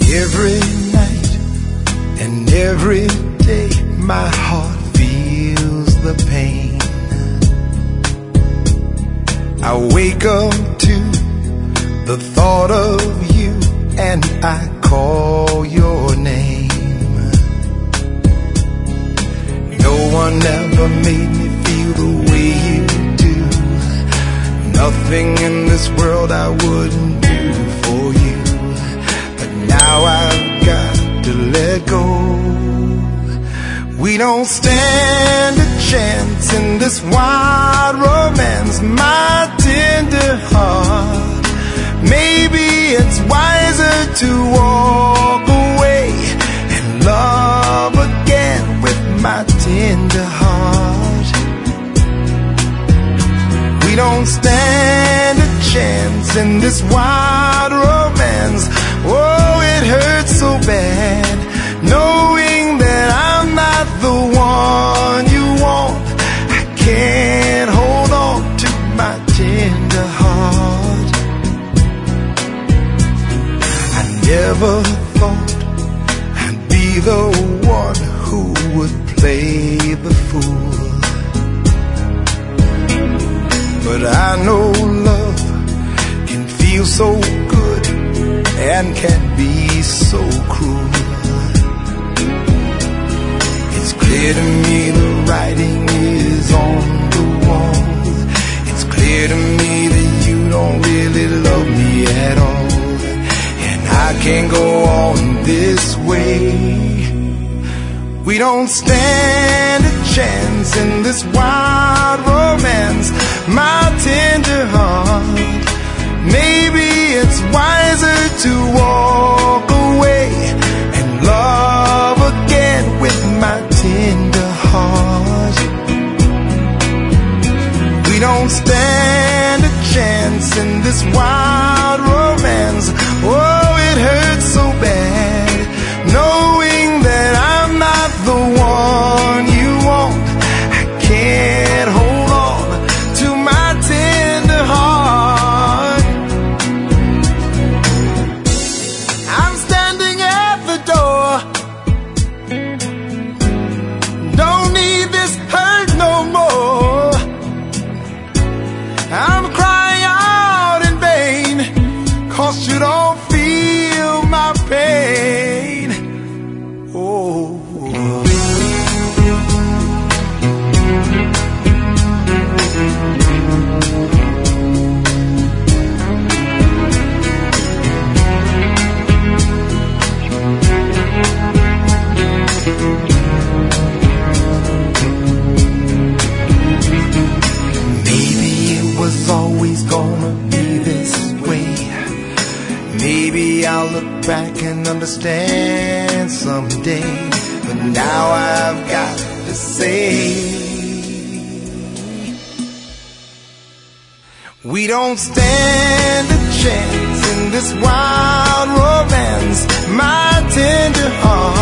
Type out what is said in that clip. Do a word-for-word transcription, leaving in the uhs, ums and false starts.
Every night and every day my heart feels the pain. I wake up to the thought of you and I call your name. No one ever made me feel the way you do. Nothing in this world I wouldn't do for you. But now I've got to let go. We don't stand a chance in this wild romance, my tender heart. Maybe it's wiser to walk away and love again with my tender heart. We don't stand a chance in this wild romance. Oh, it hurts so bad knowing that I'm not the one you want. I can't hold on to my tender heart. I never thought I'd be the one who would play the fool, but I know love can feel so good and can be so cruel. It's clear to me the writing is on the wall. It's clear to me that you don't really love me at all, and I can't go on this way. We don't stand a chance in this wild romance, my tender heart. Maybe it's wiser to walk away and love again with my tender heart. We don't stand a chance in this wild romance. Oh, it hurts so bad knowing that I'm not the one you want. I can't hold on to my tender heart. I'm standing at the door. Don't need this hurt no more. I'm crying out in vain, 'cause you don't feel my pain. Oh. Maybe it was always gonna be this way. Maybe I'll look back and understand someday. But now I've got to say, we don't stand a chance in this wild romance, my tender heart.